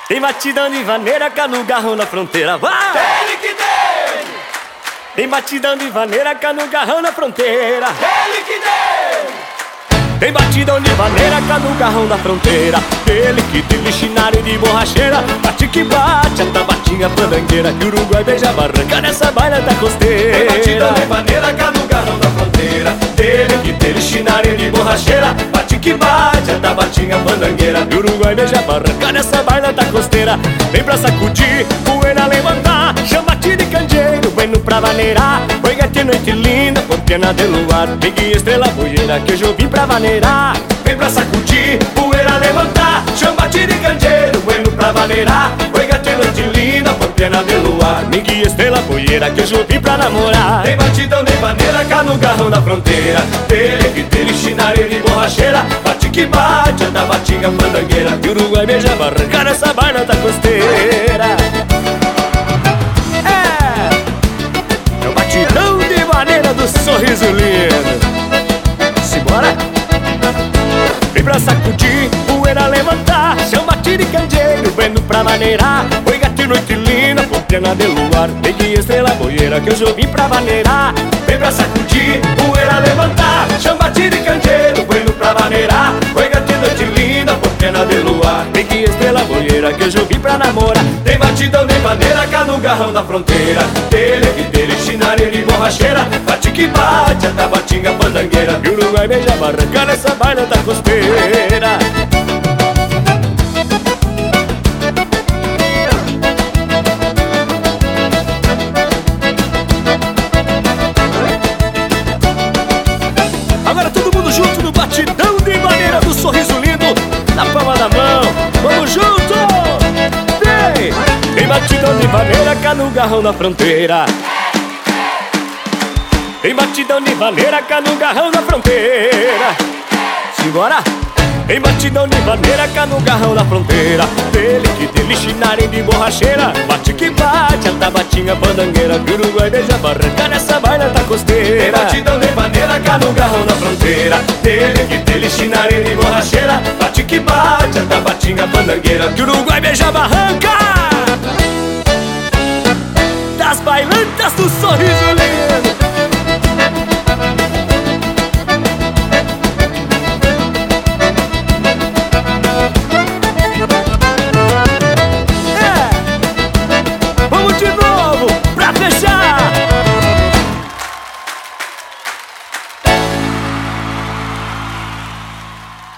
Tem batidão de vaneira cá no garrão na fronteira, vai! Ele que tem! Tem batidão de vaneira cá no garrão na fronteira, Ele que tem! tem batidão de vaneira cá no garrão da fronteira. Ele que tem vixinário de borracheira, bate que bate, a tabatinha pandangueira, que o Uruguai beija a barranca nessa baila da costeira. Tem batidão de vaneira cá no garrão da fronteira. Ele que tem vixinário de borracheira, bate que bate, a tabatinha pandangueira, que o Uruguai beija a barranca nessa baila da costeira. Vem pra sacudir, poeira levantar, chama-te de candeeiro, bueno pra maneirar. Oi gatinha, noite linda, cortina de luar, pegue estrela boieira, que hoje eu vim pra maneirar. Vem pra sacudir, poeira levantar, chama-te de candeeiro, bueno pra maneirar. Oi gatinha, noite linda, cortina de luar, Pegue estrela boieira, que hoje eu vim pra namorar. tem batidão de vaneira cá no garrão da fronteira. Ele que tem vixinário de borracheira, bate que bate, a tabatinha pandangueira, que o Uruguai beija a barranca nessa baila da costeira. É o batidão de vaneira do sorriso lindo. Simbora! Vem pra sacudir, poeira levantar, chama-te de candeeiro, bueno pra maneirar. Oi gatinho, noite linda, cortina de luar, pegue estrela boieira, que hoje eu vim pra maneirar. Vem pra sacudir, poeira levantar, chama-te de candeeiro, bueno pra maneirar. Oi gatinha, noite linda, cortina de luar, Pegue estrela boieira, que hoje eu vim pra namorar. tem batidão de vaneira cá no garrão da fronteira. Ele que tem vixinário de borracheira, bate que bate, a tabatinha pandangueira, Que o Uruguai beija a barranca nessa baila da costeira. Agora todo mundo junto no batidão de maneira do sorriso lindo, na palma da mão, vamos junto! Vem! Tem batidão de vaneira cá no garrão na fronteira. Tem batidão de vaneira cá no garrão na fronteira. Simbora! Tem batidão de vaneira cá no garrão na fronteira. Ele que tem vixinário de borracheira, bate que bate, a tabatinha pandangueira, que o Uruguai beija a barranca nessa baila da tem costeira. batidão de vaneira cá no garrão da fronteira. Ele que tem vixinário de borracheira, bate que bate, a tabatinha pandangueira, Que o Uruguai beija a barranca das bailantas do sorriso lindo.